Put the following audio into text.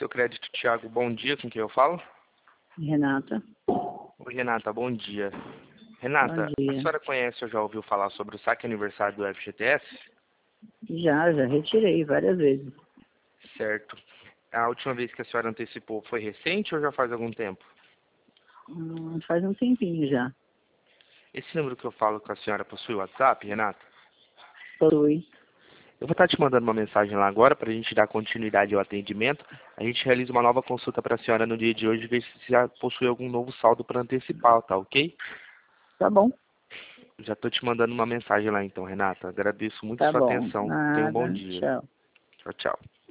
Seu Crédito, Thiago, bom dia, com quem eu falo? Renata. Oi, Renata, bom dia. Bom Renata, a dia. senhora conhece ou já ouviu falar sobre o saque aniversário do FGTS? Já retirei várias vezes. Certo. A última vez que a senhora antecipou foi recente ou já faz algum tempo? Faz um tempinho já. Esse número que eu falo com a senhora possui WhatsApp, Renata? Foi. Eu vou estar te mandando uma mensagem lá agora para a gente dar continuidade ao atendimento. A gente realiza uma nova consulta para a senhora no dia de hoje, ver se já possui algum novo saldo para antecipar, tá ok? Tá bom. Já estou te mandando uma mensagem lá então, Renata. Agradeço muito Tá sua bom. atenção. Tenha um bom Nada. dia. Tchau. Tchau, tchau.